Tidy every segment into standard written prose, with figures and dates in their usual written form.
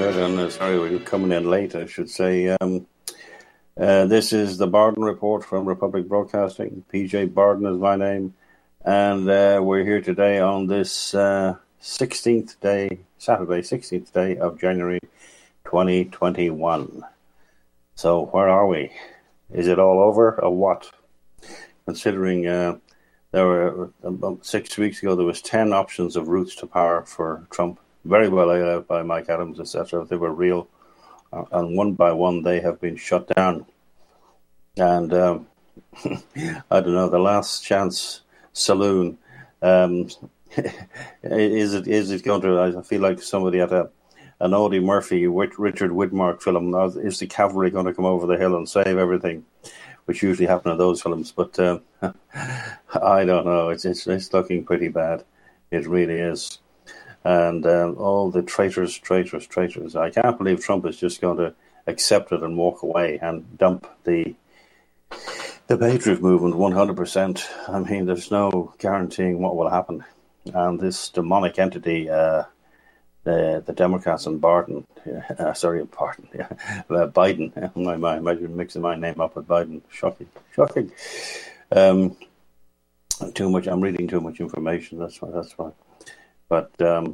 good, and sorry we're coming in late, I should say. This is the Barden Report from Republic Broadcasting. PJ Barden is my name, and we're here today on this Saturday, 16th day of January 2021. So where are we? Is it all over, or what? Considering there were, about 6 weeks ago, there was 10 options of routes to power for Trump, very well laid out by Mike Adams, etc. They were real, and one by one they have been shut down. And I don't know, the Last Chance Saloon, is it going to? I feel like somebody at an Audie Murphy, Richard Widmark film. Is the cavalry going to come over the hill and save everything? Which usually happen in those films, but I don't know. It's looking pretty bad. It really is. And all the traitors. I can't believe Trump is just going to accept it and walk away and dump the Patriot movement 100%. I mean, there's no guaranteeing what will happen. And this demonic entity, the Democrats and Biden. I imagine mixing my name up with Biden. Shocking. Too much. I'm reading too much information. That's why. But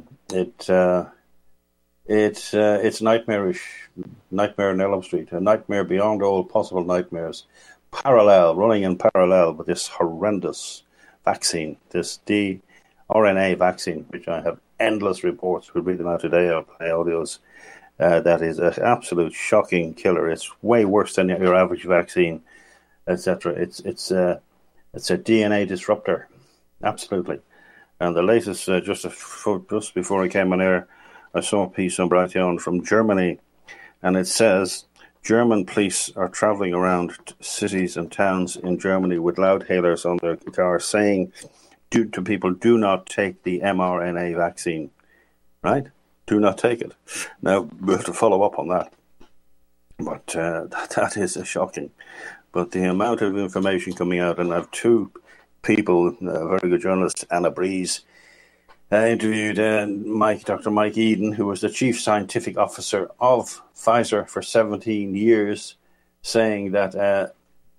it's nightmarish. Nightmare on Elm Street. A nightmare beyond all possible nightmares. Running in parallel with this horrendous vaccine, this RNA vaccine, which I have endless reports. We'll read them out today. I'll play audios. That is an absolute shocking killer. It's way worse than your average vaccine, etc. It's a DNA disruptor, absolutely. And the latest, just before I came on air, I saw a piece on Brighteon from Germany, and it says German police are traveling around cities and towns in Germany with loudhailers on their cars saying to people, do not take the mRNA vaccine, right? Do not take it. Now, we have to follow up on that. But that is shocking. But the amount of information coming out, and I have two people, very good journalist, Anna Breeze, interviewed Dr. Mike Eden, who was the chief scientific officer of Pfizer for 17 years, saying that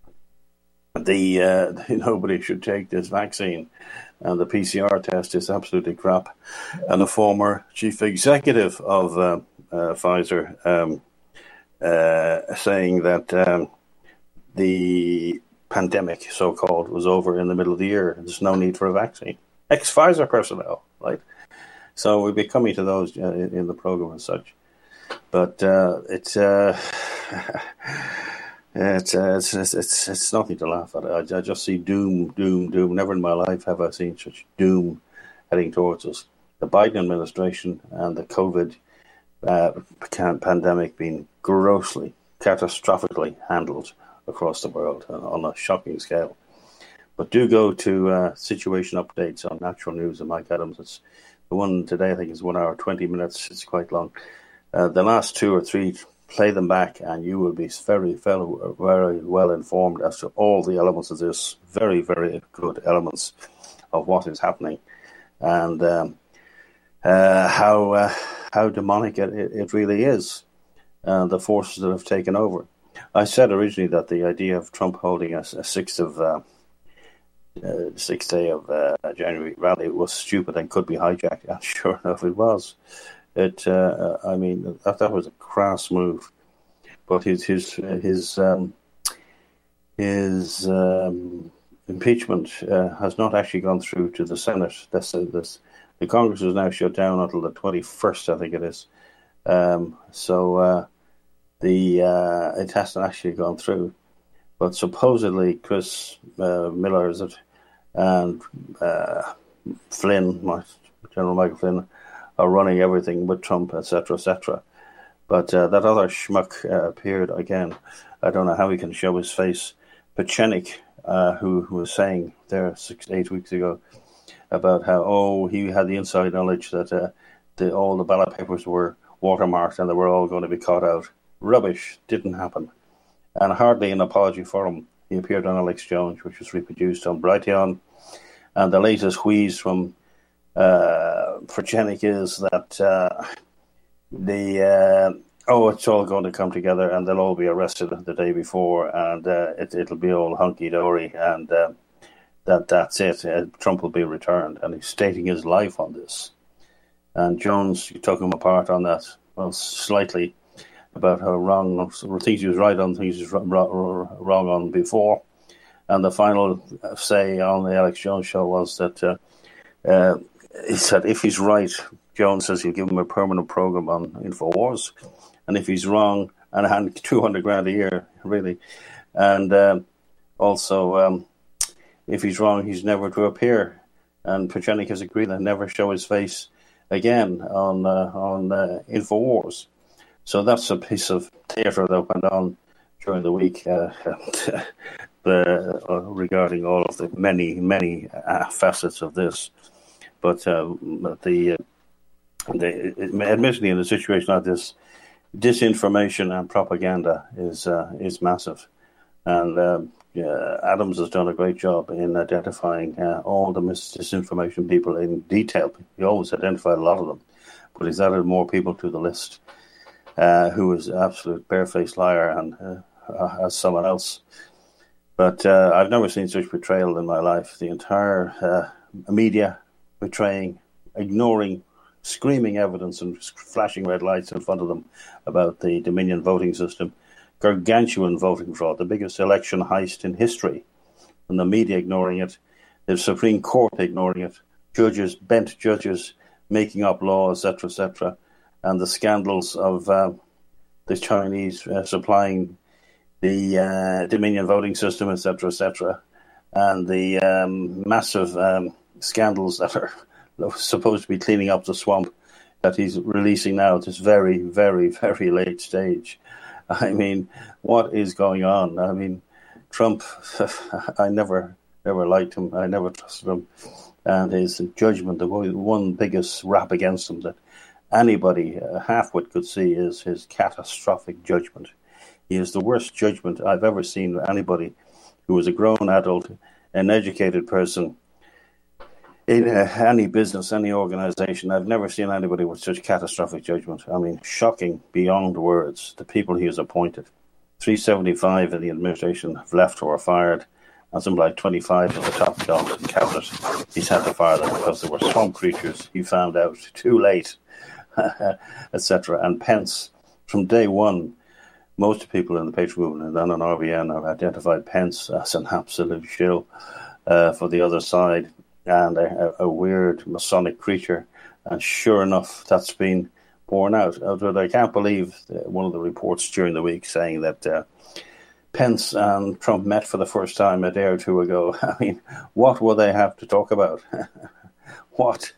nobody should take this vaccine, and the PCR test is absolutely crap. And the former chief executive of Pfizer saying that the pandemic, so-called, was over in the middle of the year. There's no need for a vaccine. Ex-Pfizer personnel, right? So we'll be coming to those in the program and such. But it's nothing to laugh at. I just see doom. Never in my life have I seen such doom heading towards us. The Biden administration and the COVID pandemic being grossly, catastrophically handled across the world on a shocking scale. But do go to situation updates on Natural News and Mike Adams. It's the one today, I think, is 1 hour, 20 minutes. It's quite long. The last 2 or 3, play them back, and you will be very well informed as to all the elements of this. Very, very good elements of what is happening, and how demonic it really is, and the forces that have taken over. I said originally that the idea of Trump holding a 6th day of January rally was stupid and could be hijacked, and sure enough it was. I mean, that was a crass move, but his impeachment has not actually gone through to the Senate. The Congress is now shut down until the 21st, I think it is. It hasn't actually gone through, but supposedly Chris Miller, is it, and Flynn, General Michael Flynn, are running everything with Trump, etc., etc. But that other schmuck appeared again. I don't know how he can show his face. Pachenik, who was saying there 6-8 weeks ago about how he had the inside knowledge that all the ballot papers were watermarked and they were all going to be caught out. Rubbish. Didn't happen. And hardly an apology for him. He appeared on Alex Jones, which was reproduced on Brighteon. And the latest wheeze from Pachenik is that it's all going to come together and they'll all be arrested the day before, and it'll be all hunky-dory, and that's it. Trump will be returned, and he's staking his life on this. And Jones, you took him apart on that, well, slightly, about how wrong, things he was right on, things he was wrong on before. And the final say on the Alex Jones show was that he said if he's right, Jones says he'll give him a permanent program on InfoWars. And if he's wrong, and hand $200,000 a year, really. And also, if he's wrong, he's never to appear. And Pachenik has agreed that never show his face again on InfoWars. So that's a piece of theatre that went on during the week regarding all of the many facets of this. But admittedly, in a situation like this, disinformation and propaganda is massive, and Adams has done a great job in identifying all the disinformation people in detail. He always identified a lot of them, but he's added more people to the list who is an absolute barefaced liar and as someone else. But I've never seen such betrayal in my life. The entire media betraying, ignoring, screaming evidence and flashing red lights in front of them about the Dominion voting system. Gargantuan voting fraud, the biggest election heist in history. And the media ignoring it, the Supreme Court ignoring it, bent judges making up laws, etc., and the scandals of the Chinese supplying the Dominion voting system, etc., and the massive scandals that are supposed to be cleaning up the swamp that he's releasing now at this very, very, very late stage. I mean, what is going on? I mean, Trump, I never liked him. I never trusted him. And his judgment, the one biggest rap against him that anybody half-wit could see is his catastrophic judgment. He is the worst judgment I've ever seen anybody who was a grown adult, an educated person, in any business, any organization. I've never seen anybody with such catastrophic judgment. I mean, shocking beyond words, the people he has appointed. 375 in the administration have left or fired, and something like 25 of the top dogs in cabinet. He's had to fire them because they were swamp creatures. He found out too late, etc. And Pence, from day one, most people in the Patriot movement and on RBN have identified Pence as an absolute shill for the other side, and a weird Masonic creature. And sure enough, that's been borne out. But I can't believe one of the reports during the week saying that Pence and Trump met for the first time a day or two ago. I mean, what will they have to talk about? What?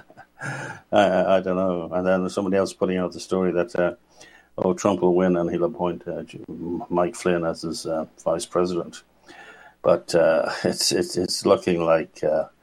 I don't know. And then there's somebody else putting out the story that, Trump will win and he'll appoint Mike Flynn as his vice president. But it's looking like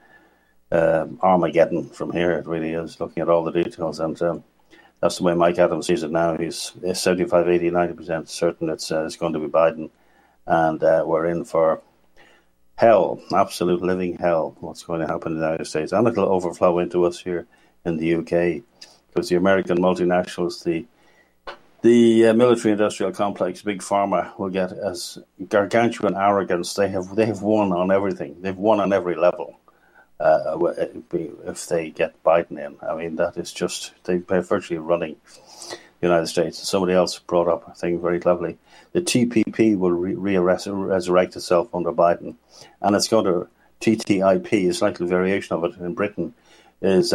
Armageddon from here. It really is, looking at all the details. And that's the way Mike Adams sees it now. He's 75, 80, 90% certain it's going to be Biden. And we're in for hell, absolute living hell, what's going to happen in the United States. And it'll overflow into us here in the UK, because the American multinationals, the military-industrial complex, Big Pharma, will get as gargantuan arrogance. They have won on everything. They've won on every level. If they get Biden in, I mean, that is just, they're virtually running the United States. Somebody else brought up a thing very cleverly. The TPP will resurrect itself under Biden, and it's going to, TTIP, a slightly variation of it in Britain, is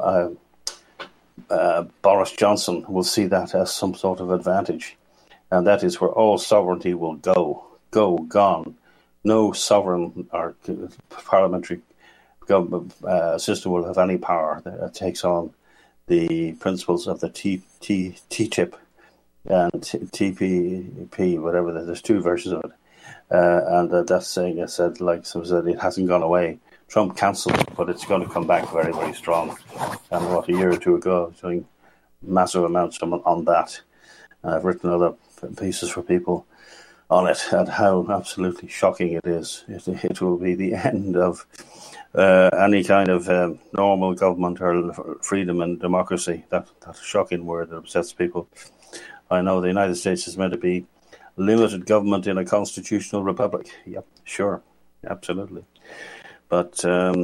Boris Johnson will see that as some sort of advantage, and that is where all sovereignty will gone. No sovereign or parliamentary government system will have any power that takes on the principles of the TTIP and TPP, whatever. There's two versions of it, and that's saying, I said, like some said, it hasn't gone away. Trump cancelled it, but it's going to come back very, very strong. And a year or two ago, doing massive amounts on that. And I've written other pieces for people on it and how absolutely shocking it is. It will be the end of any kind of normal government or freedom and democracy. That's a shocking word that upsets people. I know the United States is meant to be limited government in a constitutional republic. Yep, sure, absolutely. But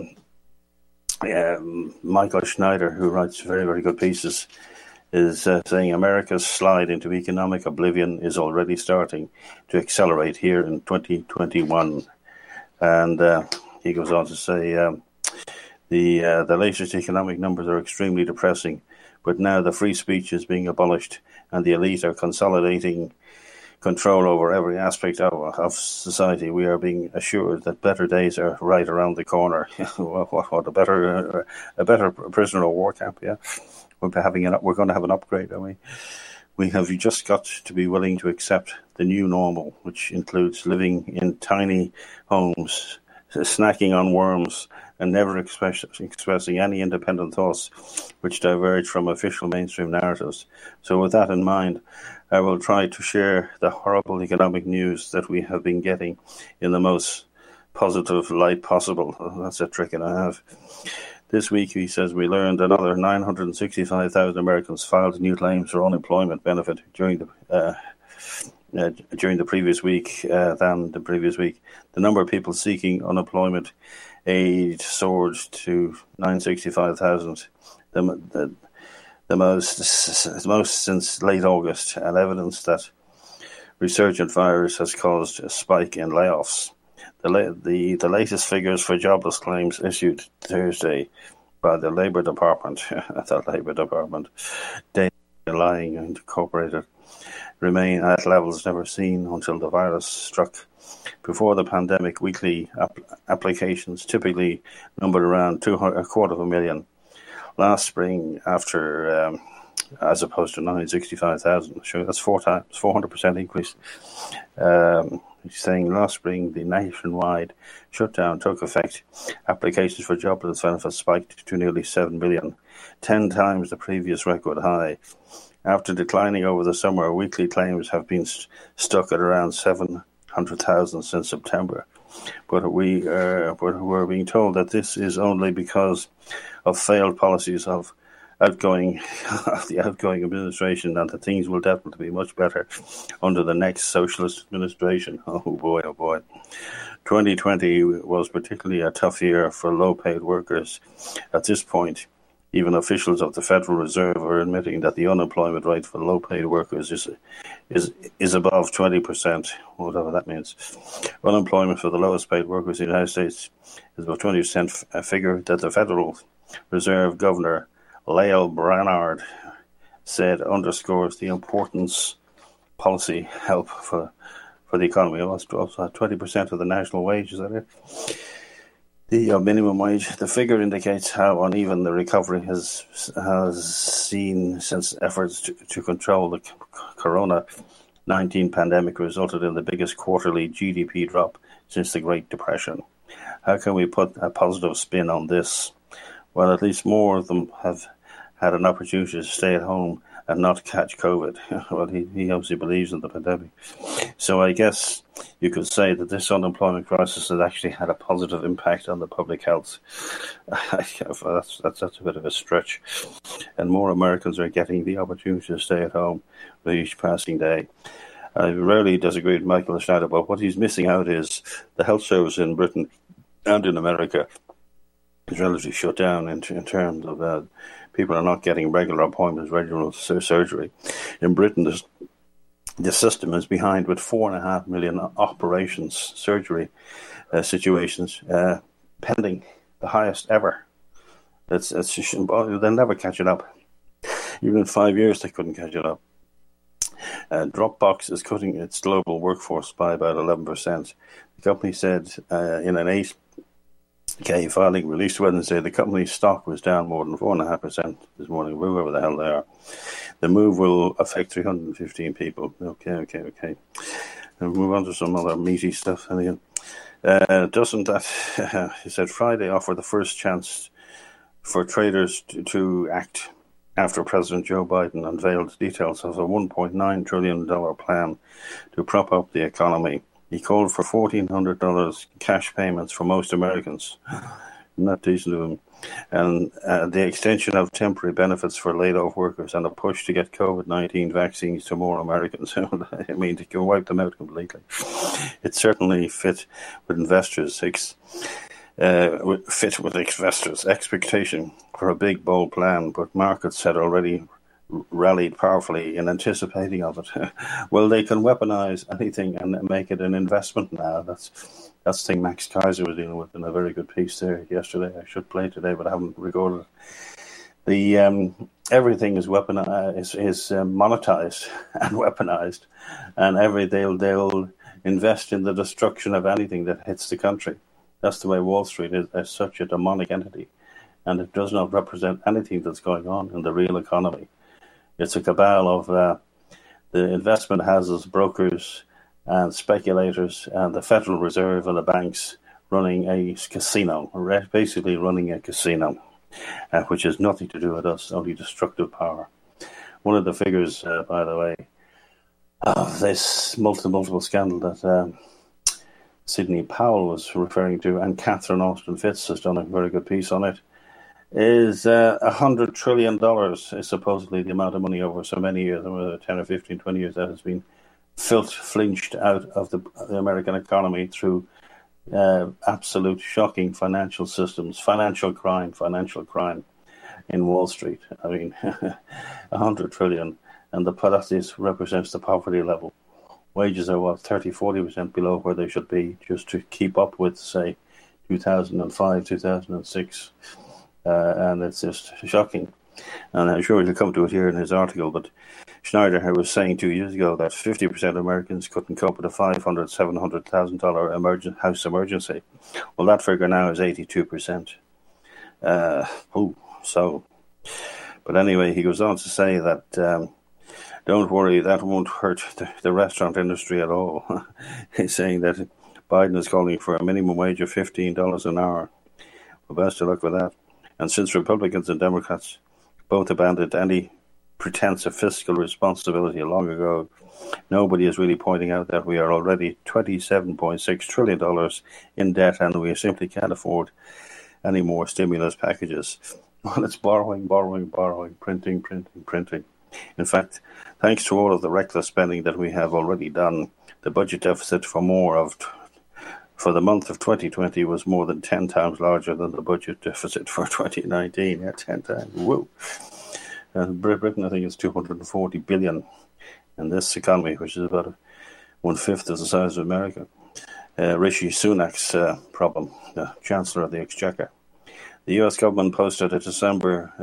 Michael Schneider, who writes very, very good pieces, is saying America's slide into economic oblivion is already starting to accelerate here in 2021. And he goes on to say the latest economic numbers are extremely depressing, but now the free speech is being abolished and the elite are consolidating control over every aspect of society. We are being assured that better days are right around the corner. What a better prisoner of war camp, yeah. We're going to have an upgrade, aren't we? We have just got to be willing to accept the new normal, which includes living in tiny homes, snacking on worms, and never expressing any independent thoughts which diverge from official mainstream narratives. So with that in mind, I will try to share the horrible economic news that we have been getting in the most positive light possible. That's a trick and a half. This week, he says, we learned another 965,000 Americans filed new claims for unemployment benefit during the previous week than the previous week. The number of people seeking unemployment aid soared to 965,000, the most since late August, and evidence that resurgent virus has caused a spike in layoffs. The latest figures for jobless claims issued Thursday by the Labour Department, Data Lying Incorporated, remain at levels never seen until the virus struck. Before the pandemic, weekly applications typically numbered around 250,000. Last spring, after as opposed to 965,000, sure, that's 400% increase. He's saying last spring the nationwide shutdown took effect. Applications for jobless benefits spiked to nearly 7 million, 10 times the previous record high. After declining over the summer, weekly claims have been stuck at around 700,000 since September. But we're being told that this is only because of failed policies of the outgoing administration, and that things will definitely be much better under the next socialist administration. Oh boy. 2020 was particularly a tough year for low-paid workers. At this point, even officials of the Federal Reserve are admitting that the unemployment rate for low-paid workers is above 20%, whatever that means. Unemployment for the lowest-paid workers in the United States is above 20%, a figure that the Federal Reserve Governor Lael Brainard said underscores the importance policy help for the economy. Almost 20% of the national wage, is that it? The minimum wage. The figure indicates how uneven the recovery has seen since efforts to control the Corona-19 pandemic resulted in the biggest quarterly GDP drop since the Great Depression. How can we put a positive spin on this? Well, at least more of them have had an opportunity to stay at home and not catch COVID. Well, he obviously believes in the pandemic. So I guess you could say that this unemployment crisis has actually had a positive impact on the public health. That's a bit of a stretch. And more Americans are getting the opportunity to stay at home with each passing day. I rarely disagree with Michael Schneider, but what he's missing out is the health service in Britain and in America is relatively shut down in terms of people are not getting regular appointments, regular surgery. In Britain, the system is behind with 4.5 million operations, surgery situations pending, the highest ever. They'll never catch it up. Even in 5 years, they couldn't catch it up. Dropbox is cutting its global workforce by about 11%. The company said in an 8K filing released Wednesday, the company's stock was down more than 4.5% this morning, whoever the hell they are. The move will affect 315 people. Okay. We'll move on to some other meaty stuff. Doesn't that, he said, Friday offered the first chance for traders to act after President Joe Biden unveiled details of a $1.9 trillion plan to prop up the economy. He called for $1,400 cash payments for most Americans. Not decent of him. And the extension of temporary benefits for laid-off workers and a push to get COVID-19 vaccines to more Americans. I mean, to wipe them out completely. It certainly fit with investors' expectation for a big, bold plan, but markets had already rallied powerfully in anticipating of it. Well, they can weaponize anything and make it an investment now. That's the thing Max Kaiser was dealing with in a very good piece there yesterday. I should play today, but I haven't recorded it. The everything is weaponized, is monetized and weaponized, and they'll invest in the destruction of anything that hits the country. That's the way Wall Street is, as such a demonic entity, and it does not represent anything that's going on in the real economy. It's a cabal of the investment houses, brokers, and speculators, and the Federal Reserve and the banks running a casino, basically running a casino, which has nothing to do with us, only destructive power. One of the figures, by the way, of this multiple scandal that Sidney Powell was referring to, and Catherine Austin Fitts has done a very good piece on it, is $100 trillion is supposedly the amount of money over so many years, 10 or 15, 20 years, that has been flinched out of the American economy through absolute shocking financial systems, financial crime in Wall Street. I mean, $100 trillion, and this represents the poverty level. Wages are 30-40% below where they should be, just to keep up with, say, 2005, 2006. And it's just shocking. And I'm sure he'll come to it here in his article, but Schneider was saying 2 years ago that 50% of Americans couldn't cope with a $500,000, $700,000 house emergency. Well, that figure now is 82%. But anyway, he goes on to say that don't worry, that won't hurt the restaurant industry at all. He's saying that Biden is calling for a minimum wage of $15 an hour. Well, best of luck with that. And since Republicans and Democrats both abandoned any pretense of fiscal responsibility long ago, nobody is really pointing out that we are already $27.6 trillion in debt, and we simply can't afford any more stimulus packages. Well, it's borrowing, printing. In fact, thanks to all of the reckless spending that we have already done, the budget deficit for the month of 2020 was more than 10 times larger than the budget deficit for 2019. Yeah, 10 times. Whoa. Britain, I think, is $240 billion in this economy, which is about 1/5 of the size of America. Rishi Sunak's problem, the Chancellor of the Exchequer. The U.S. government posted a December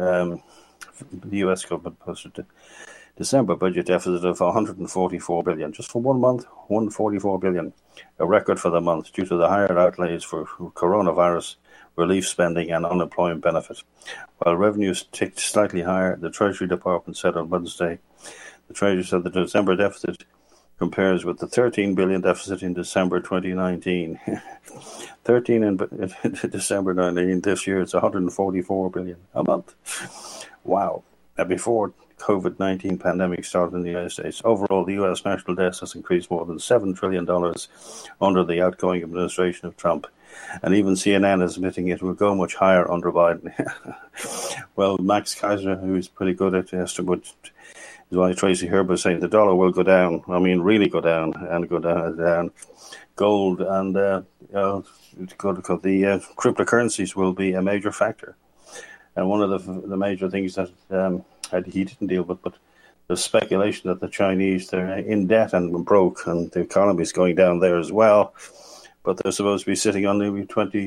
budget deficit of $144 billion. Just for 1 month, $144 billion, a record for the month due to the higher outlays for coronavirus relief spending and unemployment benefit. While revenues ticked slightly higher, the Treasury Department said on Wednesday, the Treasury said the December deficit compares with the $13 billion deficit in December 2019. 13 in December 2019. This year it's $144 billion a month. Wow. Before COVID-19 pandemic started in the United States, overall the U.S. national debt has increased more than $7 trillion under the outgoing administration of Trump. And even CNN is admitting it will go much higher under Biden. Well, Max Kaiser, who is pretty good at the estimate, is why Tracy Herbert is saying the dollar will go down. I mean, really go down and go down. Gold and the cryptocurrencies will be a major factor. And one of the major things that he didn't deal with, but the speculation that the Chinese, they're in debt and broke, and the economy is going down there as well. But they're supposed to be sitting on nearly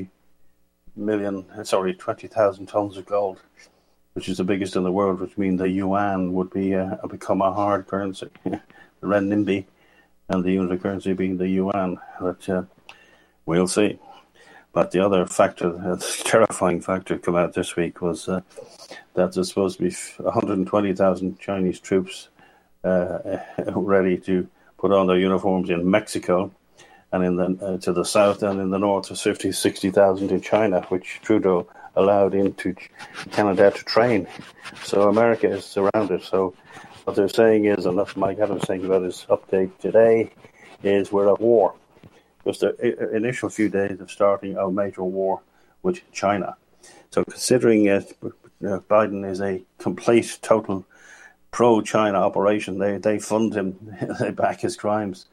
20,000 tons of gold, which is the biggest in the world, which means the yuan would be become a hard currency. The renminbi and the unit of currency being the yuan. But we'll see. But the other factor, the terrifying factor come out this week was that there's supposed to be 120,000 Chinese troops ready to put on their uniforms in Mexico, and in the to the south, and in the north there's 60,000 in China, which Trudeau allowed into Canada to train. So America is surrounded. So what they're saying is, and that's Mike Adams saying about his update today, is we're at war. Just the initial few days of starting a major war with China. So considering Biden is a complete, total pro-China operation, they fund him, they back his crimes.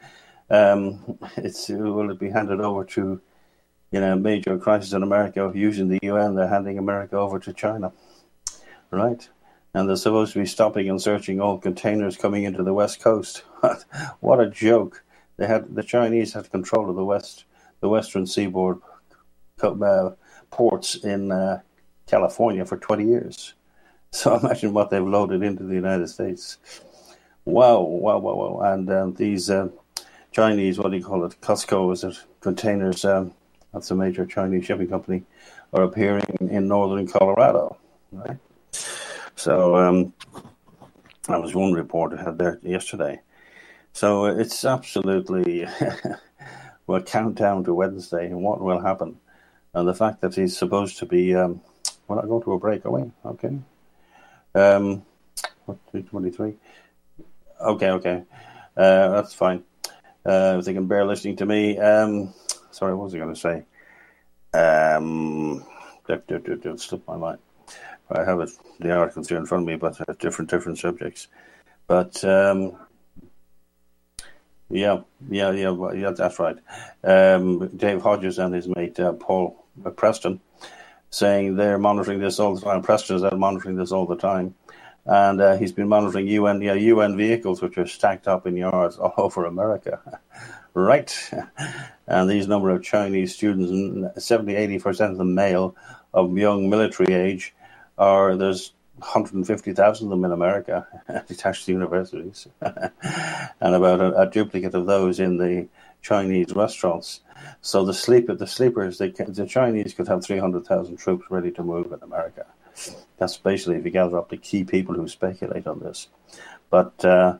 Will it be handed over to major crisis in America using the UN? They're handing America over to China, right? And they're supposed to be stopping and searching all containers coming into the West Coast. What a joke! The Chinese had control of the western seaboard ports in California for 20 years. So imagine what they've loaded into the United States. Wow. And these Chinese, what do you call it, Costco, is it, containers, that's a major Chinese shipping company, are appearing in northern Colorado, right? So that was one report I had there yesterday. So it's absolutely a countdown to Wednesday and what will happen. And the fact that he's supposed to be, we're not going to a break, are we? Okay. 3:23. Okay. That's fine. If they can bear listening to me. Sorry, what was I going to say? It slipped my mind. I have the articles here in front of me, but different subjects. But yeah, that's right. Dave Hodges and his mate Paul Preston saying they're monitoring this all the time. Preston is out monitoring this all the time. And he's been monitoring UN vehicles, which are stacked up in yards all over America. Right. And these number of Chinese students, 70-80% of them male, of young military age, there's 150,000 of them in America, detached universities, and about a duplicate of those in the Chinese restaurants. So the sleepers, the Chinese could have 300,000 troops ready to move in America. That's basically if you gather up the key people who speculate on this. But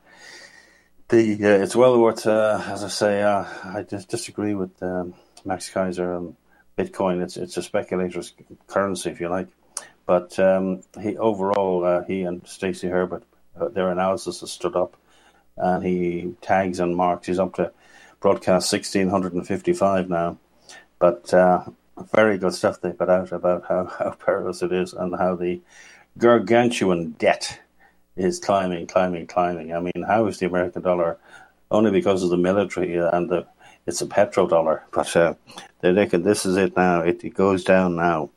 it's well worth, as I say, I just disagree with Max Kaiser and Bitcoin. It's a speculator's currency, if you like. But he and Stacey Herbert, their analysis has stood up, and he tags and marks. He's up to broadcast 1,655 now. But very good stuff they put out about how perilous it is and how the gargantuan debt is climbing. I mean, how is the American dollar? Only because of the military and it's a petrodollar. But they reckon this is it now. It goes down now.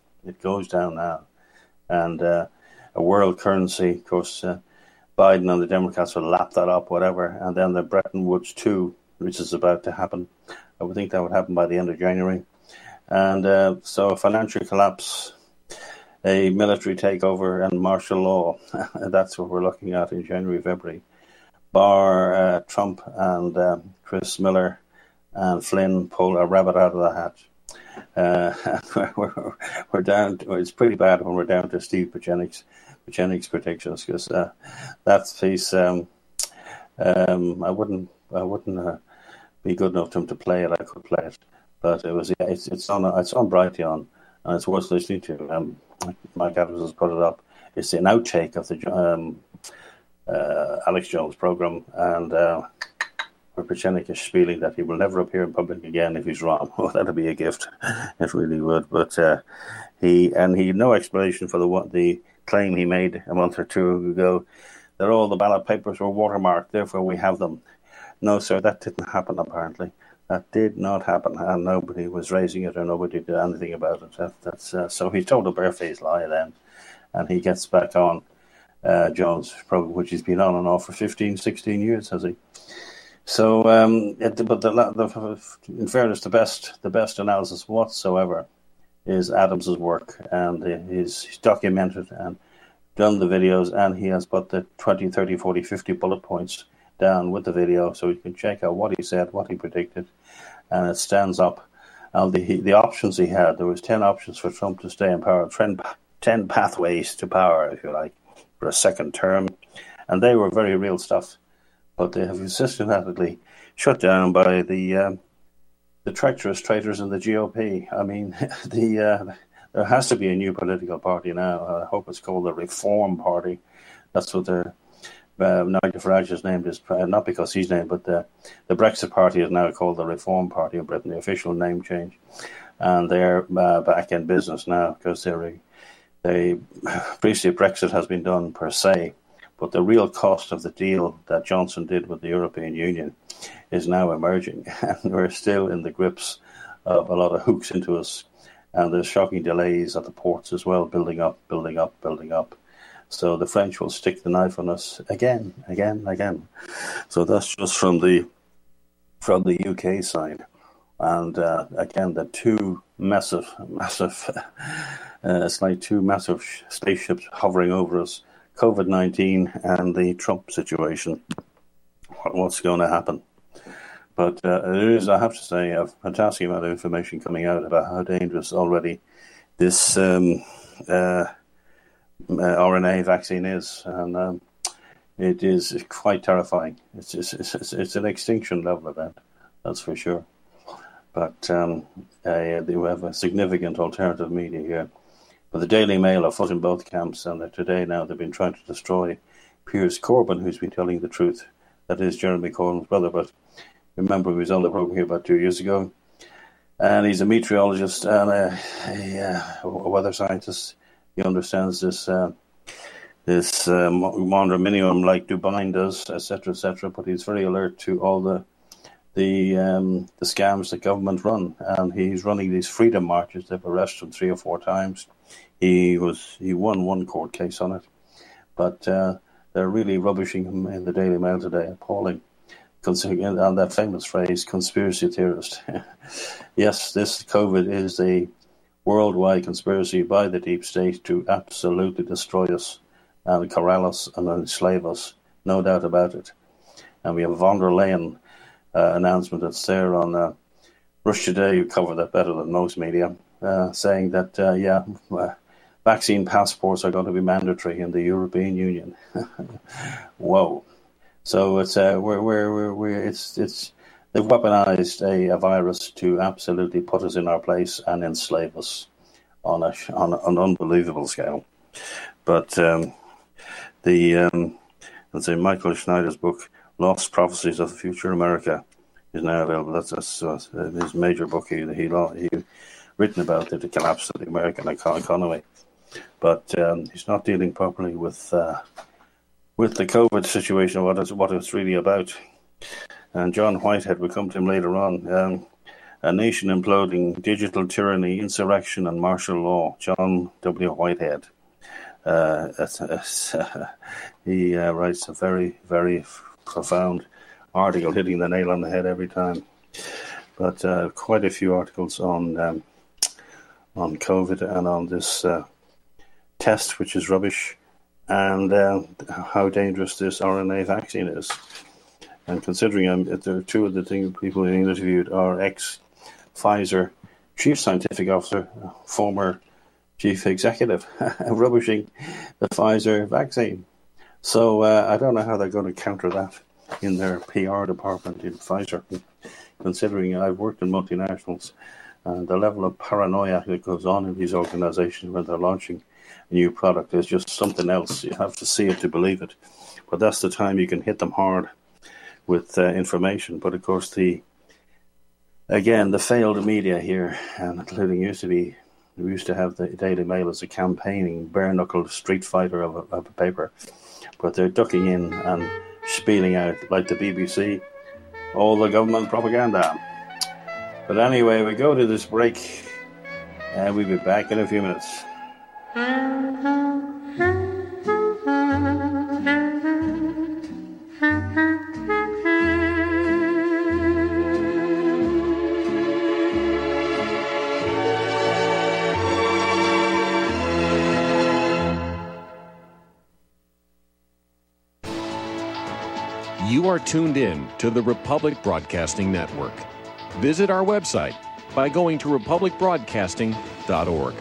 And a world currency, of course, Biden and the Democrats will lap that up, whatever. And then the Bretton Woods 2, which is about to happen. I would think that would happen by the end of January. And so a financial collapse, a military takeover, and martial law. That's what we're looking at in January, February. Bar Trump and Chris Miller and Flynn pull a rabbit out of the hat. We're down. It's pretty bad when we're down to Steve Pieczenik's predictions, because that piece, I wouldn't be good enough to him to play it. I could play it, but it's on Brighteon, and it's worth listening to. Mike Adams has put it up. It's an outtake of the Alex Jones program, and where Pieczenik is spieling that he will never appear in public again if he's wrong. Well, that'd be a gift. It really would. But he had no explanation for the claim he made a month or two ago that all the ballot papers were watermarked, therefore we have them. No, sir, that didn't happen, apparently. That did not happen, and nobody was raising it or nobody did anything about it. So he told a barefaced lie then, and he gets back on Jones' program, which he's been on and off for 15, 16 years, has he? So, but in fairness, the best analysis whatsoever is Adams's work, and he's documented and done the videos, and he has put the 20, 30, 40, 50 bullet points down with the video, so you can check out what he said, what he predicted, and it stands up. And the options he had, there was 10 options for Trump to stay in power, 10 pathways to power, if you like, for a second term, and they were very real stuff. But they have systematically shut down by the treacherous traitors in the GOP. I mean, the there has to be a new political party now. I hope it's called the Reform Party. That's what Nigel Farage is named, is not because he's named, but the Brexit Party is now called the Reform Party of Britain, the official name change. And they're back in business now because previously Brexit has been done per se, but the real cost of the deal that Johnson did with the European Union is now emerging, and we're still in the grips of a lot of hooks into us, and there's shocking delays at the ports as well, building up. So the French will stick the knife on us again. So that's just from the UK side. And again, the two massive, it's like two massive spaceships hovering over us, COVID-19 and the Trump situation. What's going to happen? But it is, I have to say, a fantastic amount of information coming out about how dangerous already this RNA vaccine is, and it is quite terrifying. It's an extinction level event, that's for sure. But they have a significant alternative media here. But the Daily Mail are foot in both camps, and today now they've been trying to destroy Piers Corbyn, who's been telling the truth. That is Jeremy Corbyn's brother, but remember he was on the program here about 2 years ago, and he's a meteorologist and a weather scientist. He understands this condominium like Dubai does, etc., but he's very alert to all the scams that government run, and he's running these freedom marches. They've arrested him 3 or 4 times. He won one court case on it, but they're really rubbishing him in the Daily Mail today, appalling. Considering on that famous phrase, conspiracy theorist. Yes, this COVID is a worldwide conspiracy by the deep state to absolutely destroy us and corral us and enslave us, no doubt about it. And we have von der Leyen announcement that's there on Rush Today, who cover that better than most media, saying that, vaccine passports are going to be mandatory in the European Union. Whoa. So it's they've weaponized a virus to absolutely put us in our place and enslave us on an unbelievable scale. But let's say Michael Schneider's book, Lost Prophecies of the Future America, is now available. That's his major book he written about the collapse of the American economy. But he's not dealing properly with the COVID situation, what it's really about. And John Whitehead, will come to him later on. A nation imploding, digital tyranny, insurrection, and martial law. John W. Whitehead. He writes a very, very profound article, hitting the nail on the head every time. But quite a few articles on COVID and on this test, which is rubbish, and how dangerous this RNA vaccine is. And considering there are two of the people being interviewed are ex-Pfizer chief scientific officer, former chief executive, rubbishing the Pfizer vaccine. So I don't know how they're going to counter that in their PR department in Pfizer, considering I've worked in multinationals, and the level of paranoia that goes on in these organizations when they're launching a new product is just something else. You have to see it to believe it. But that's the time you can hit them hard with information. But of course, the failed media here, and including we used to have the Daily Mail as a campaigning, bare-knuckled street fighter of a paper, but they're ducking in and spieling out, like the BBC, all the government propaganda. But anyway, we go to this break, and we'll be back in a few minutes. You are tuned in to the Republic Broadcasting Network. Visit our website by going to republicbroadcasting.org.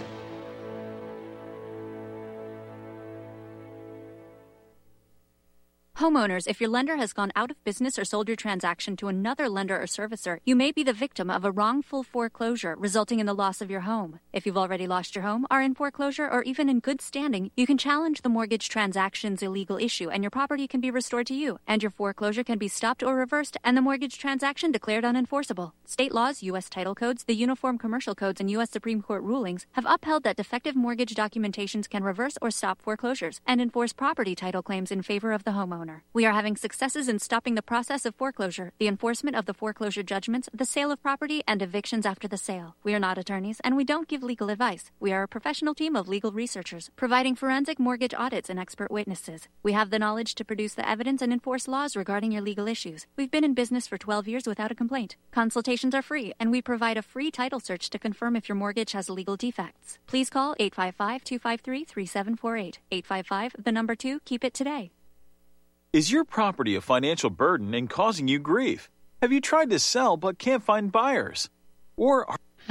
Homeowners, if your lender has gone out of business or sold your transaction to another lender or servicer, you may be the victim of a wrongful foreclosure, resulting in the loss of your home. If you've already lost your home, are in foreclosure, or even in good standing, you can challenge the mortgage transaction's illegal issue, and your property can be restored to you, and your foreclosure can be stopped or reversed, and the mortgage transaction declared unenforceable. State laws, U.S. title codes, the Uniform Commercial Codes, and U.S. Supreme Court rulings have upheld that defective mortgage documentations can reverse or stop foreclosures and enforce property title claims in favor of the homeowner. We are having successes in stopping the process of foreclosure, the enforcement of the foreclosure judgments, the sale of property, and evictions after the sale. We are not attorneys, and we don't give legal advice. We are a professional team of legal researchers, providing forensic mortgage audits and expert witnesses. We have the knowledge to produce the evidence and enforce laws regarding your legal issues. We've been in business for 12 years without a complaint. Consultations are free, and we provide a free title search to confirm if your mortgage has legal defects. Please call 855-253-3748. 855, keep it today. Is your property a financial burden and causing you grief? Have you tried to sell but can't find buyers? Or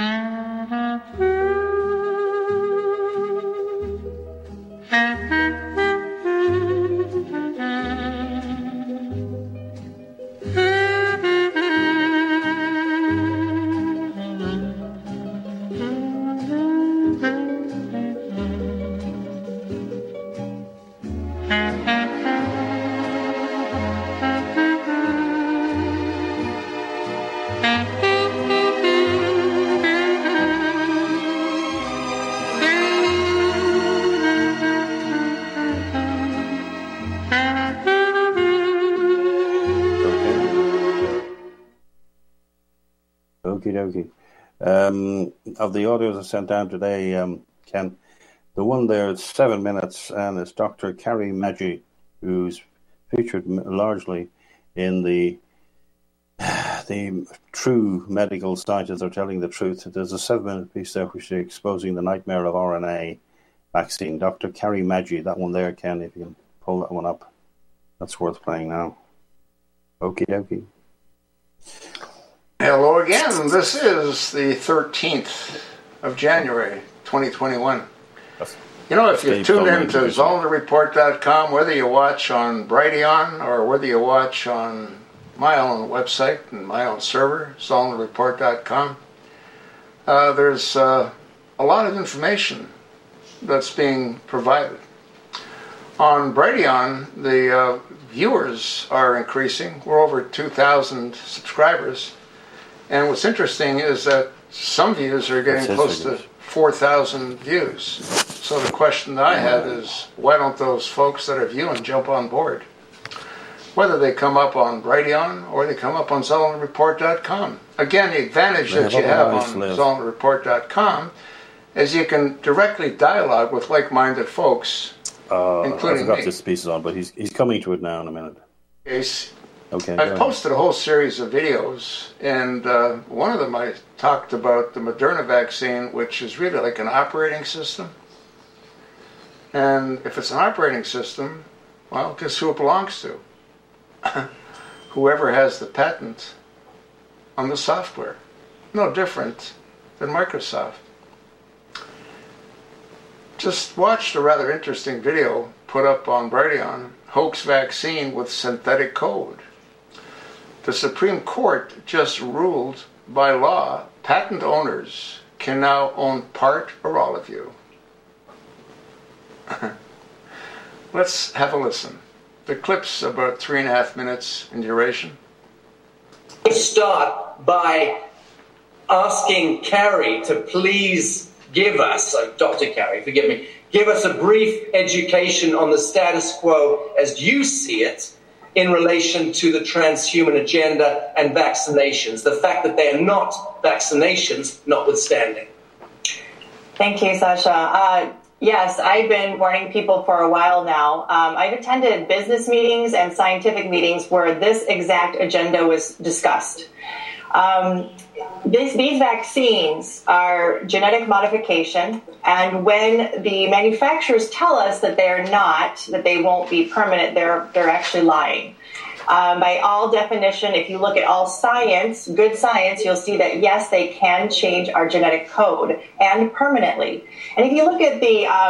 Okie dokie. Of the audios I sent down today, Ken, the one there is 7 minutes, and it's Dr. Carrie Maggi, who's featured largely in the true medical scientists are telling the truth. There's a 7-minute piece there which is exposing the nightmare of RNA vaccine. Dr. Carrie Maggi, that one there, Ken, if you can pull that one up. That's worth playing now. Okie dokie. Hello again. This is the 13th of January, 2021. You know, if you tune in to ZolnerReport.com, whether you watch on Brighteon or whether you watch on my own website and my own server, ZolnerReport.com, there's a lot of information that's being provided. On Brighteon, the viewers are increasing. We're over 2,000 subscribers. And what's interesting is that some views are getting close to 4,000 views. So the question that I had is, why don't those folks that are viewing jump on board? Whether they come up on Brighteon or they come up on ZolnerReport.com. Again, the advantage that you have on ZolnerReport.com is you can directly dialogue with like-minded folks, including me. I forgot this piece is on, but he's coming to it now in a minute. Okay, I've posted a whole series of videos, and one of them I talked about the Moderna vaccine, which is really like an operating system. And if it's an operating system, well, guess who it belongs to? Whoever has the patent on the software. No different than Microsoft. Just watched a rather interesting video put up on Brighteon, hoax vaccine with synthetic code. The Supreme Court just ruled by law patent owners can now own part or all of you. Let's have a listen. The clip's about 3.5 minutes in duration. We start by asking Carrie to please give us, Dr. Carrie, forgive me, give us a brief education on the status quo as you see it in relation to the transhuman agenda and vaccinations, the fact that they are not vaccinations notwithstanding. Thank you, Sasha. Yes, I've been warning people for a while now. I've attended business meetings and scientific meetings where this exact agenda was discussed. These vaccines are genetic modification, and when the manufacturers tell us that they're not, that they won't be permanent, they're actually lying. By all definition, if you look at all science, good science, you'll see that, yes, they can change our genetic code, and permanently. And if you look at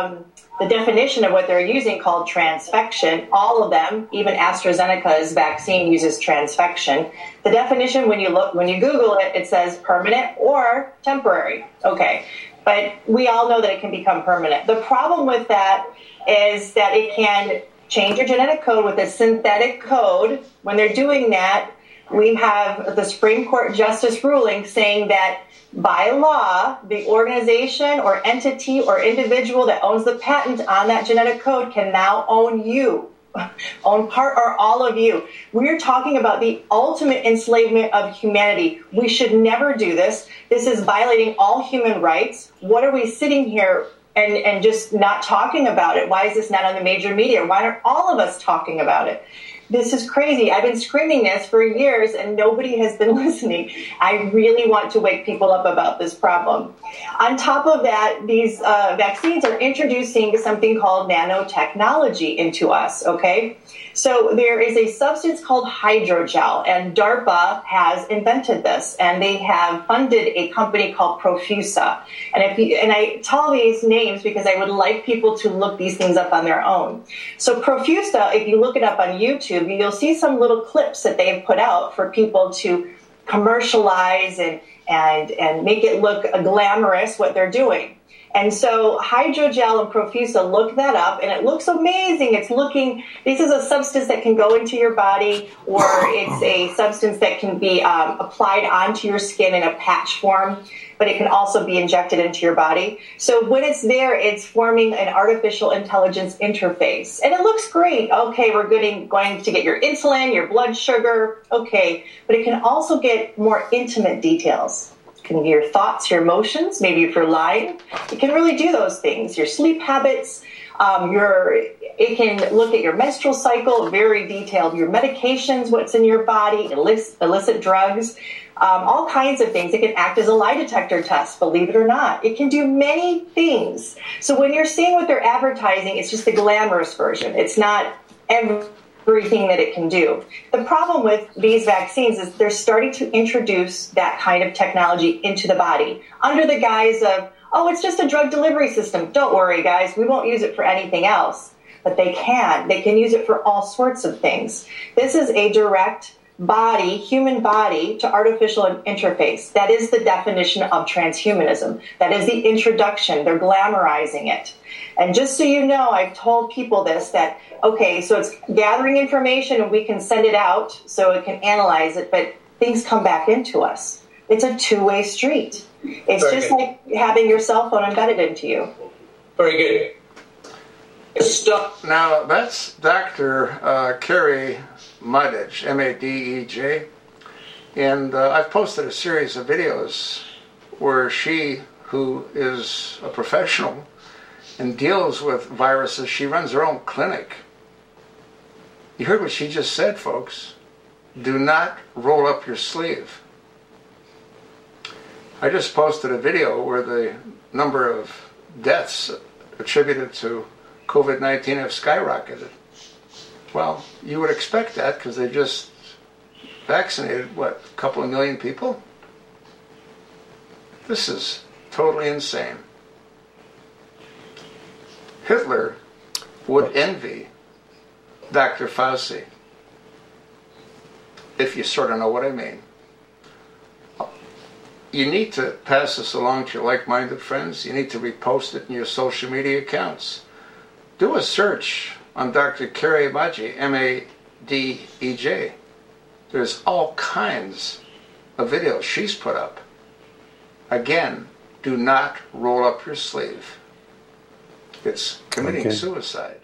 the definition of what they're using called transfection, all of them, even AstraZeneca's vaccine uses transfection. The definition, when you Google it, it says permanent or temporary. Okay. But we all know that it can become permanent. The problem with that is that it can change your genetic code with a synthetic code. When they're doing that, we have the Supreme Court justice ruling saying that by law, the organization or entity or individual that owns the patent on that genetic code can now own you, own part or all of you. We're talking about the ultimate enslavement of humanity. We should never do this. This is violating all human rights. What are we sitting here and just not talking about it? Why is this not on the major media? Why aren't all of us talking about it? This is crazy. I've been screaming this for years and nobody has been listening. I really want to wake people up about this problem. On top of that, these vaccines are introducing something called nanotechnology into us, okay? So there is a substance called hydrogel, and DARPA has invented this, and they have funded a company called Profusa. And I tell these names because I would like people to look these things up on their own. So Profusa, if you look it up on YouTube, you'll see some little clips that they've put out for people to commercialize and make it look glamorous what they're doing. And so hydrogel and Profusa, look that up, and it looks amazing. This is a substance that can go into your body, or it's a substance that can be applied onto your skin in a patch form, but it can also be injected into your body. So when it's there, it's forming an artificial intelligence interface. And it looks great. Okay, we're going to get your insulin, your blood sugar. Okay, but it can also get more intimate details. It can be your thoughts, your emotions, maybe if you're lying. It can really do those things. Your sleep habits, it can look at your menstrual cycle, very detailed. Your medications, what's in your body, illicit drugs, all kinds of things. It can act as a lie detector test, believe it or not. It can do many things. So when you're seeing what they're advertising, it's just the glamorous version. It's not everything that it can do. The problem with these vaccines is they're starting to introduce that kind of technology into the body under the guise of, oh, it's just a drug delivery system. Don't worry, guys. We won't use it for anything else. But they can. They can use it for all sorts of things. This is a direct human body to artificial interface. That is the definition of transhumanism. That is the introduction. They're glamorizing it. And just so you know, I've told people this, that, okay, so it's gathering information and we can send it out so it can analyze it, but things come back into us. It's a two-way street. It's very just good. Like having your cell phone embedded into you. Very good. Now, that's Dr. Carrie Madej, M-A-D-E-J, and I've posted a series of videos where she, who is a professional and deals with viruses, she runs her own clinic. You heard what she just said, folks. Do not roll up your sleeve. I just posted a video where the number of deaths attributed to COVID-19 have skyrocketed. Well, you would expect that because they just vaccinated, a couple of million people? This is totally insane. Hitler would envy Dr. Fauci, if you sort of know what I mean. You need to pass this along to your like-minded friends. You need to repost it in your social media accounts. Do a search on Dr. Carrie Madej, M-A-D-E-J. There's all kinds of videos she's put up. Again, do not roll up your sleeve. It's committing suicide.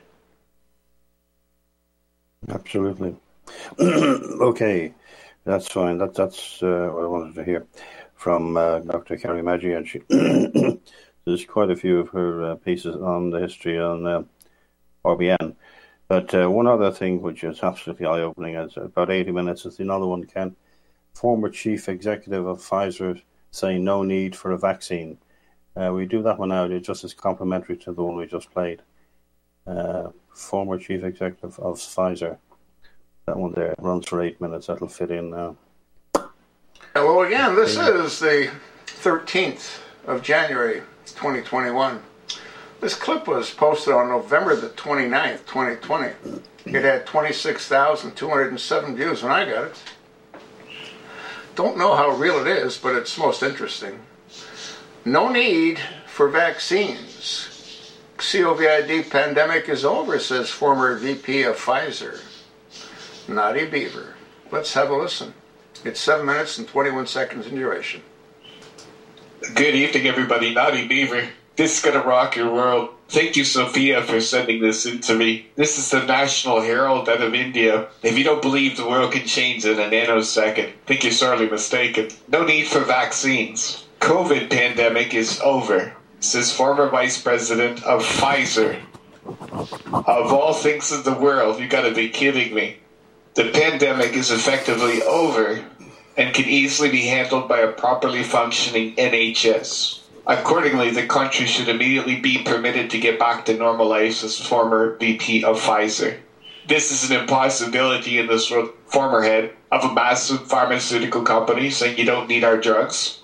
Absolutely. Okay, that's fine. That's what I wanted to hear from Dr. Carrie Madej, and she there's quite a few of her pieces on the history on RBN. But one other thing which is absolutely eye-opening is about 80 minutes is another one, Ken. Former chief executive of Pfizer saying no need for a vaccine. We do that one out just as complimentary to the one we just played. Former chief executive of Pfizer That one there runs for 8 minutes. That'll fit in now. Hello again. This is the 13th of January, 2021. This clip was posted on November the 29th, 2020. It had 26,207 views when I got it. Don't know how real it is, but it's most interesting. No need for vaccines. COVID pandemic is over, says former VP of Pfizer, Naughty Beaver. Let's have a listen. It's 7 minutes and 21 seconds in duration. Good evening, everybody. Naughty Beaver. This is going to rock your world. Thank you, Sophia, for sending this in to me. This is the National Herald out of India. If you don't believe the world can change in a nanosecond, I think you're sorely mistaken. No need for vaccines. COVID pandemic is over, says former vice president of Pfizer. Of all things in the world, you gotta be kidding me. The pandemic is effectively over and can easily be handled by a properly functioning NHS. Accordingly, the country should immediately be permitted to get back to normal life, says former VP of Pfizer. This is an impossibility in this world. Former head of a massive pharmaceutical company saying you don't need our drugs.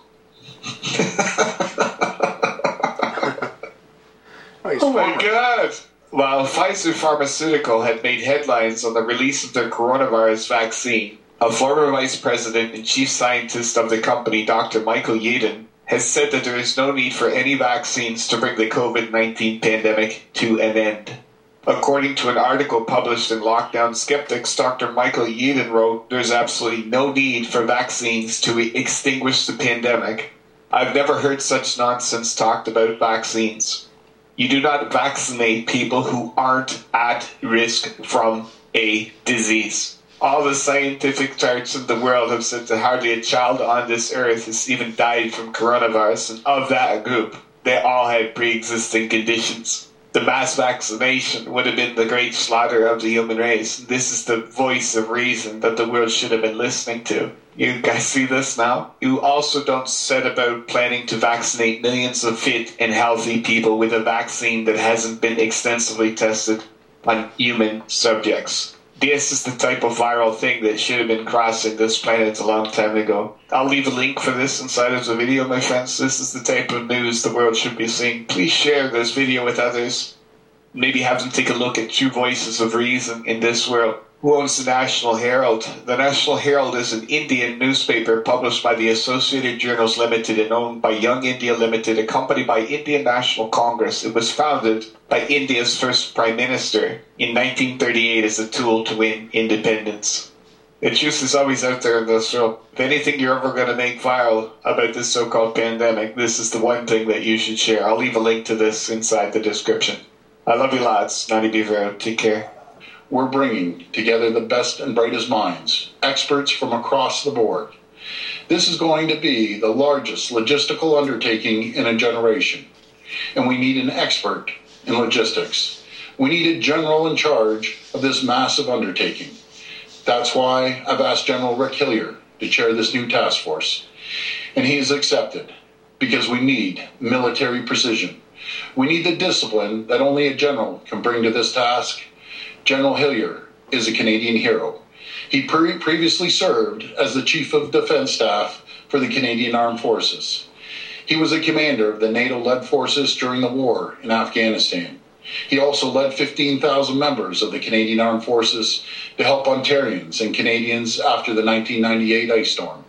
Oh my God! While Pfizer Pharmaceutical had made headlines on the release of their coronavirus vaccine, a former vice president and chief scientist of the company, Dr. Michael Yeadon, has said that there is no need for any vaccines to bring the COVID-19 pandemic to an end. According to an article published in Lockdown Skeptics, Dr. Michael Yeadon wrote, "There's absolutely no need for vaccines to extinguish the pandemic. I've never heard such nonsense talked about vaccines. You do not vaccinate people who aren't at risk from a disease. All the scientific charts in the world have said that hardly a child on this earth has even died from coronavirus, and of that group, they all had pre-existing conditions. The mass vaccination would have been the great slaughter of the human race. This is the voice of reason that the world should have been listening to. You guys see this now? You also don't set about planning to vaccinate millions of fit and healthy people with a vaccine that hasn't been extensively tested on human subjects. This is the type of viral thing that should have been crossing this planet a long time ago. I'll leave a link for this inside of the video, my friends. This is the type of news the world should be seeing. Please share this video with others. Maybe have them take a look at true voices of reason in this world. Who owns the National Herald? The National Herald is an Indian newspaper published by the Associated Journals Limited and owned by Young India Limited, a company by Indian National Congress. It was founded by India's first Prime Minister in 1938 as a tool to win independence. The truth is always out there in this world. If anything you're ever going to make viral about this so-called pandemic, this is the one thing that you should share. I'll leave a link to this inside the description. I love you lots. Naughty Beaver out. Take care. We're bringing together the best and brightest minds, experts from across the board. This is going to be the largest logistical undertaking in a generation, and we need an expert in logistics. We need a general in charge of this massive undertaking. That's why I've asked General Rick Hillier to chair this new task force, and he has accepted, because we need military precision. We need the discipline that only a general can bring to this task. General Hillier is a Canadian hero. He previously served as the Chief of Defence Staff for the Canadian Armed Forces. He was a commander of the NATO-led forces during the war in Afghanistan. He also led 15,000 members of the Canadian Armed Forces to help Ontarians and Canadians after the 1998 ice storm.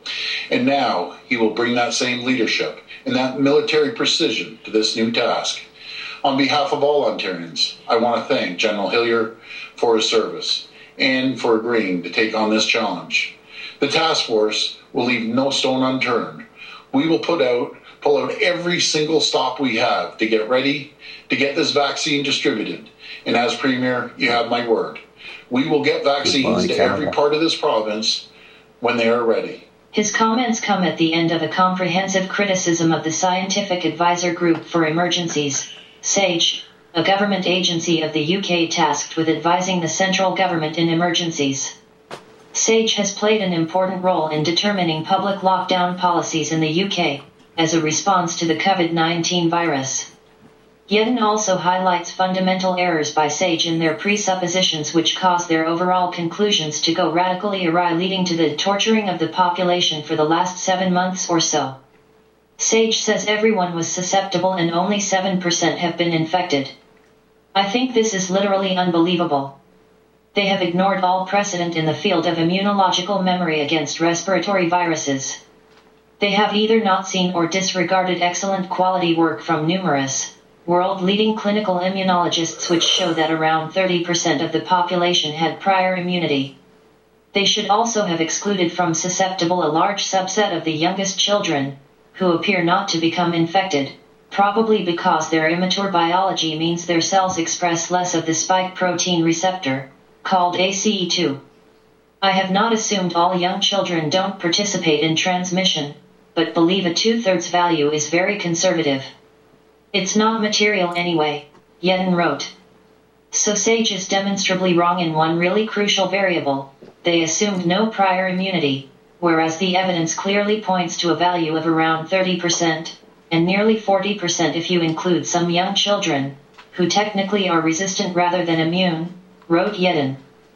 And now he will bring that same leadership and that military precision to this new task. On behalf of all Ontarians, I want to thank General Hillier for his service and for agreeing to take on this challenge. The task force will leave no stone unturned. We will pull out every single stop we have to get ready to get this vaccine distributed. And as Premier, you have my word. We will get vaccines to every part of this province when they are ready. His comments come at the end of a comprehensive criticism of the Scientific Advisor Group for Emergencies, SAGE, a government agency of the UK tasked with advising the central government in emergencies. SAGE has played an important role in determining public lockdown policies in the UK, as a response to the COVID-19 virus. Yedin also highlights fundamental errors by SAGE in their presuppositions which cause their overall conclusions to go radically awry, leading to the torturing of the population for the last 7 months or so. SAGE says everyone was susceptible and only 7% have been infected. I think this is literally unbelievable. They have ignored all precedent in the field of immunological memory against respiratory viruses. They have either not seen or disregarded excellent quality work from numerous world-leading clinical immunologists which show that around 30% of the population had prior immunity. They should also have excluded from susceptible a large subset of the youngest children, who appear not to become infected, probably because their immature biology means their cells express less of the spike protein receptor, called ACE2. I have not assumed all young children don't participate in transmission, but believe a 2/3 value is very conservative. It's not material anyway, Yedin wrote. So SAGE is demonstrably wrong in one really crucial variable. They assumed no prior immunity, whereas the evidence clearly points to a value of around 30%, and nearly 40% if you include some young children, who technically are resistant rather than immune, wrote Yedin.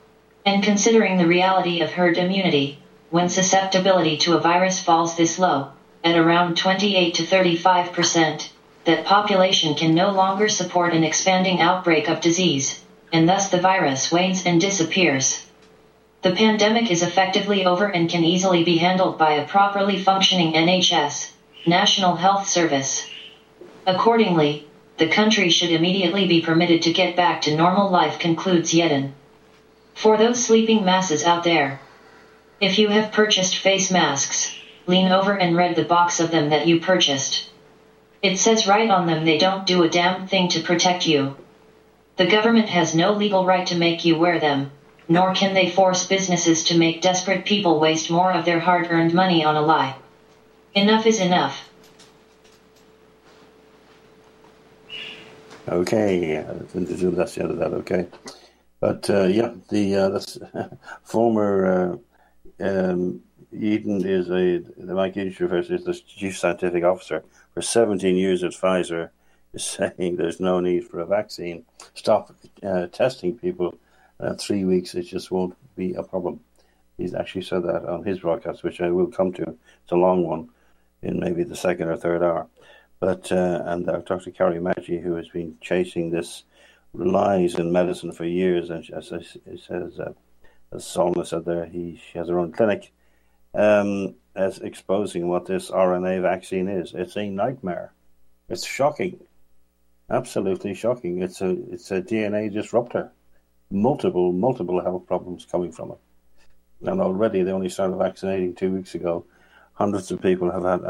And considering the reality of herd immunity, when susceptibility to a virus falls this low, at around 28 to 35%, that population can no longer support an expanding outbreak of disease, and thus the virus wanes and disappears. The pandemic is effectively over and can easily be handled by a properly functioning NHS, National Health Service. Accordingly, the country should immediately be permitted to get back to normal life, concludes Yedin. For those sleeping masses out there, if you have purchased face masks, lean over and read the box of them that you purchased. It says right on them they don't do a damn thing to protect you. The government has no legal right to make you wear them, nor can they force businesses to make desperate people waste more of their hard-earned money on a lie. Enough is enough. Okay, I didn't assume that's the end of that, okay. But that's former Eden is the Mike Edith University is the chief scientific officer for 17 years at Pfizer, is saying there's no need for a vaccine. Stop testing people. 3 weeks, it just won't be a problem. He's actually said that on his broadcast, which I will come to. It's a long one, in maybe the second or third hour. But and Dr. Carrie Maggi, who has been chasing this lies in medicine for years, and as Solna said there, she has her own clinic, as exposing what this RNA vaccine is. It's a nightmare. It's shocking, absolutely shocking. It's a DNA disruptor. Multiple health problems coming from it, and already they only started vaccinating 2 weeks ago. Hundreds of people have had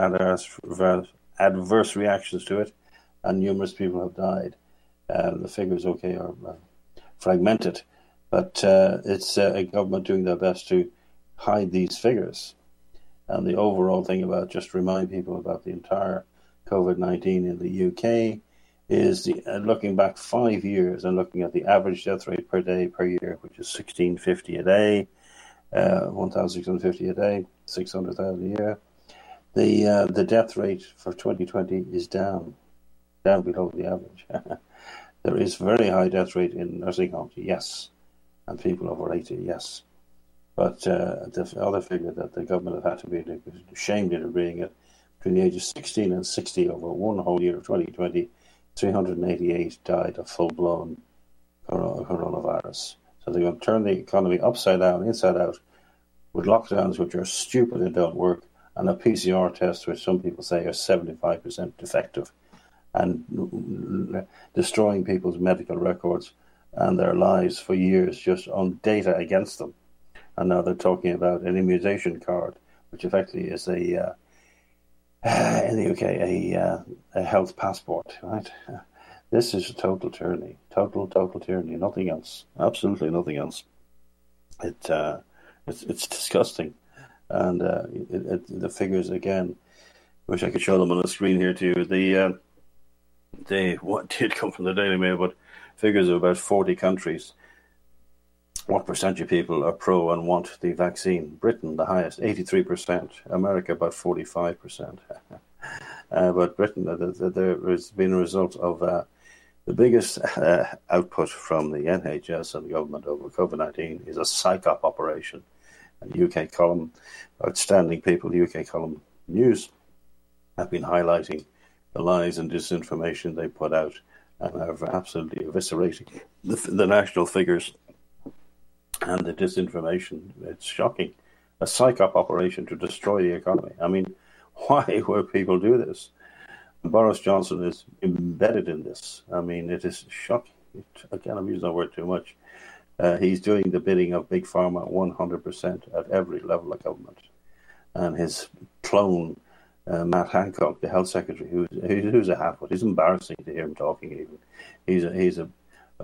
adverse reactions to it, and numerous people have died. The figures, are fragmented, but it's a government doing their best to hide these figures. And the overall thing about, just remind people about the entire COVID-19 in the UK, is looking back 5 years and looking at the average death rate per day per year, which is 1,650 a day, 1,650 a day, 600,000 a year. The death rate for 2020 is down below the average. There is very high death rate in nursing homes, yes, and people over 80, yes. But the other figure that the government have had to be ashamed in agreeing it, between the ages 16 and 60 over one whole year of 2020, 388 died of full-blown coronavirus. So they're going to turn the economy upside down, inside out, with lockdowns which are stupid and don't work, and a PCR test which some people say are 75% defective, and destroying people's medical records and their lives for years just on data against them. And now they're talking about an immunization card, which effectively is in the UK, a health passport, right? This is a total tyranny, total tyranny, nothing else, absolutely nothing else. It's disgusting, and the figures again. Wish I could show them on the screen here to you. They what did come from the Daily Mail, but figures of about 40 countries. What percentage of people are pro and want the vaccine? Britain, the highest, 83%. America, about 45%. But Britain, there has been a result of The biggest output from the NHS and the government over COVID-19 is a psych-op operation. And UK column, outstanding people, UK column news have been highlighting the lies and disinformation they put out and are absolutely eviscerating the national figures and the disinformation. It's shocking. A psych-op operation to destroy the economy. I mean, why would people do this? Boris Johnson is embedded in this. I mean, it is shocking. I can't use that word too much. He's doing the bidding of Big Pharma 100% at every level of government. And his clone, Matt Hancock, the health secretary, who's a half-wit. It's embarrassing to hear him talking even. He's a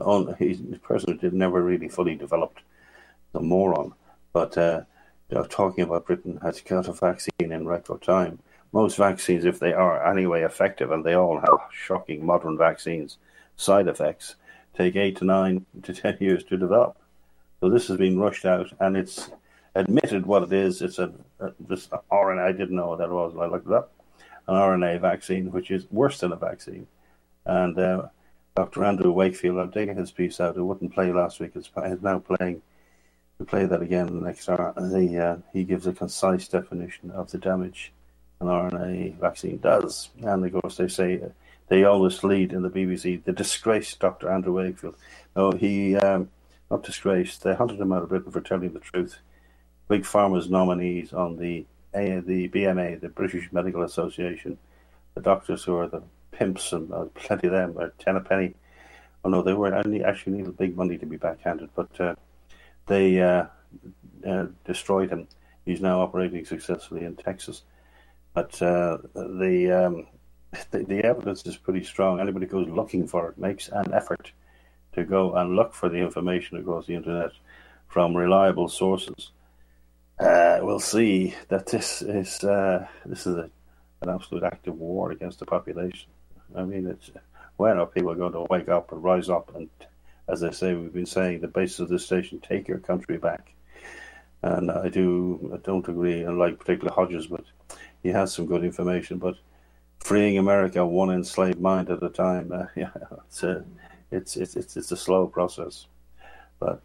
person who never really fully developed, a moron. But talking about Britain has got a vaccine in record time. Most vaccines, if they are anyway effective, and they all have shocking modern vaccines, side effects, take 8 to 9 to 10 years to develop. So this has been rushed out, and it's admitted what it is. It's this RNA. I didn't know what that was. I looked it up. An RNA vaccine, which is worse than a vaccine. And Dr. Andrew Wakefield, I'm taking his piece out. It wouldn't play last week. It's now playing. We'll play that again in the next hour. He gives a concise definition of the damage an RNA vaccine does. And of course, they say they always lead in the BBC, the disgraced Dr. Andrew Wakefield. No, he, not disgraced, they hunted him out of Britain for telling the truth. Big Pharma's nominees on the BMA, the British Medical Association, the doctors who are the pimps, and plenty of them, are 10 a penny. Oh no, they were actually needed big money to be backhanded, but they destroyed him. He's now operating successfully in Texas. But the evidence is pretty strong. Anybody who goes looking for it makes an effort to go and look for the information across the internet from reliable sources. We'll see that this is an absolute active war against the population. I mean, when are people going to wake up and rise up and, as they say, we've been saying, the basis of this station, take your country back. And I don't agree, and like particularly Hodges, but he has some good information. But freeing America one enslaved mind at a time, it's a slow process. But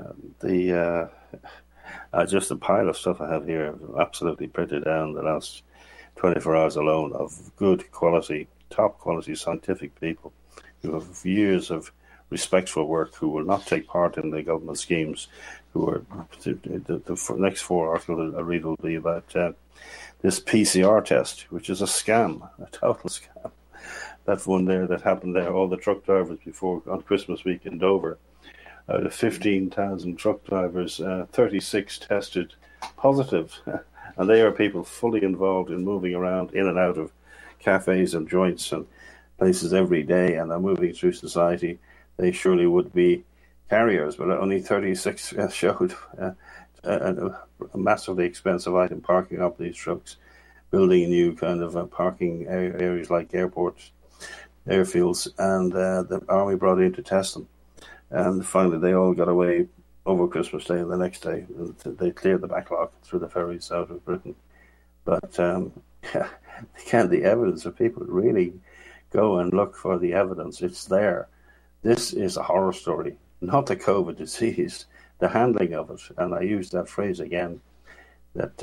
just a pile of stuff I have here, absolutely printed down the last 24 hours alone, of good quality, top quality scientific people who have years of respectful work, who will not take part in the government schemes, who are the next 4 articles I read will be about this PCR test, which is a scam, a total scam. That one there that happened there, all the truck drivers before on Christmas week in Dover, out of 15,000 truck drivers, 36 tested positive, and they are people fully involved in moving around in and out of cafes and joints and places every day, and are moving through society. They surely would be carriers, but only 36 showed a massively expensive item, parking up these trucks, building new kind of parking areas like airports, airfields, and the army brought in to test them. And finally, they all got away over Christmas Day and the next day. They cleared the backlog through the ferries out of Britain. But the evidence, if people really go and look for the evidence, it's there. This is a horror story, not the COVID disease, the handling of it. And I used that phrase again, that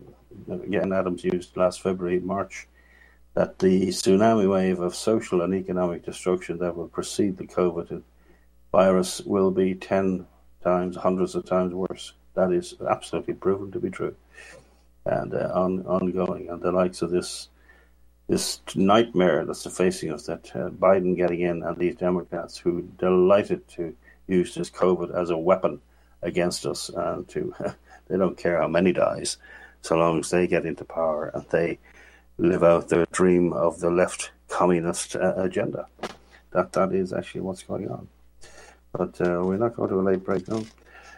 Adams used last February, March, that the tsunami wave of social and economic destruction that will precede the COVID virus will be 10 times, hundreds of times worse. That is absolutely proven to be true, and ongoing. And the likes of this nightmare that's facing us, that Biden getting in, and these Democrats who delighted to use this COVID as a weapon against us, and they don't care how many dies, so long as they get into power and they live out their dream of the left communist agenda. That is actually what's going on. But we're not going to a late break now.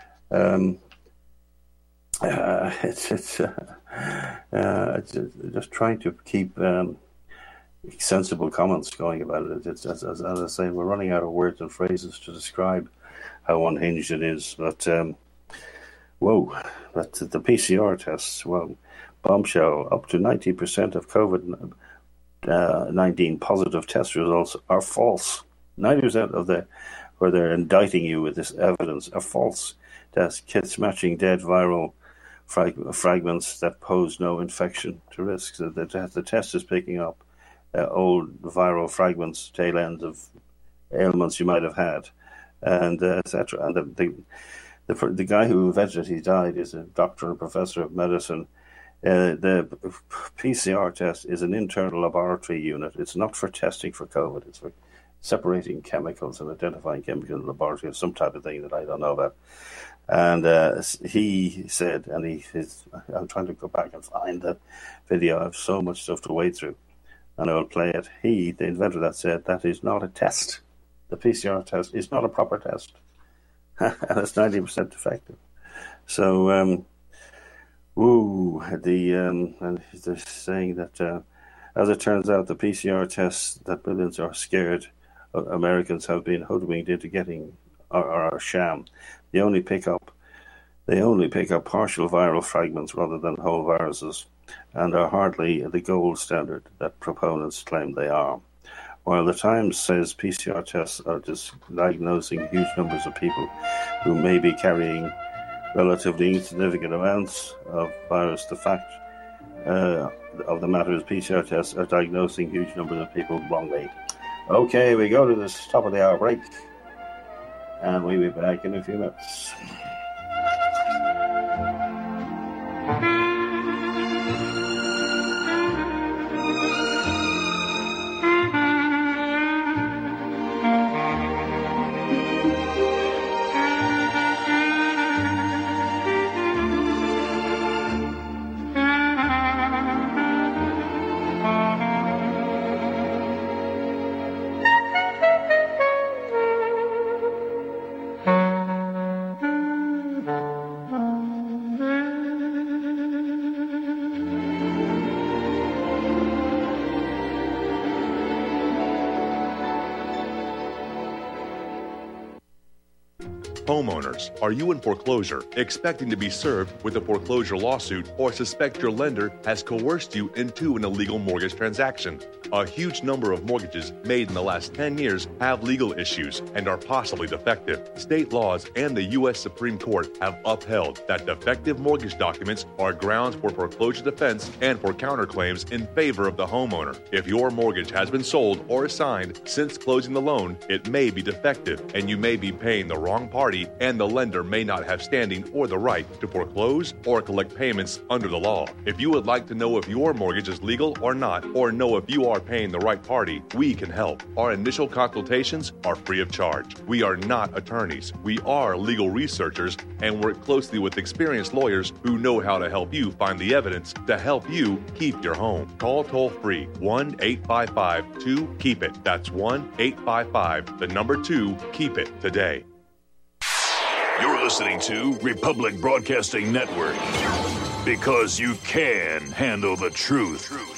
It's just trying to keep sensible comments going about it. It's, as I say, we're running out of words and phrases to describe how unhinged it is. But the PCR tests, bombshell, up to 90% of COVID-19 positive test results are false. 90% of where they're indicting you with this evidence are false tests, kits matching dead viral fragments that pose no infection to risk. So the test is picking up old viral fragments, tail ends of ailments you might have had, and etc. And the guy who invented it, he died, is a doctor and professor of medicine. The PCR test is an internal laboratory unit. It's not for testing for COVID. It's for separating chemicals and identifying chemicals in the laboratory of some type of thing that I don't know about. And he said, and I'm trying to go back and find that video. I have so much stuff to wade through, and I will play it. The inventor that said, that is not a test. The PCR test is not a proper test. And it's 90% effective. So, and they're saying that, as it turns out, the PCR tests that millions are scared Americans have been hoodwinked into getting are a sham. They only pick up partial viral fragments rather than whole viruses, and are hardly the gold standard that proponents claim they are. While the Times says PCR tests are just diagnosing huge numbers of people who may be carrying relatively insignificant amounts of virus, the fact of the matter is PCR tests are diagnosing huge numbers of people wrongly. Okay, we go to this top of the hour break, and we'll be back in a few minutes. Homeowners, are you in foreclosure, expecting to be served with a foreclosure lawsuit, or suspect your lender has coerced you into an illegal mortgage transaction? A huge number of mortgages made in the last 10 years have legal issues and are possibly defective. State laws and the U.S. Supreme Court have upheld that defective mortgage documents are grounds for foreclosure defense and for counterclaims in favor of the homeowner. If your mortgage has been sold or assigned since closing the loan, it may be defective and you may be paying the wrong party, and the lender may not have standing or the right to foreclose or collect payments under the law. If you would like to know if your mortgage is legal or not, or know if you are paying the right party, we can help. Our initial consultations are free of charge. We are not attorneys. We are legal researchers and work closely with experienced lawyers who know how to help you find the evidence to help you keep your home. Call toll-free 1-855-2-KEEP-IT. That's 1-855-2-KEEP-IT today. You're listening to Republic Broadcasting Network, because you can handle the truth.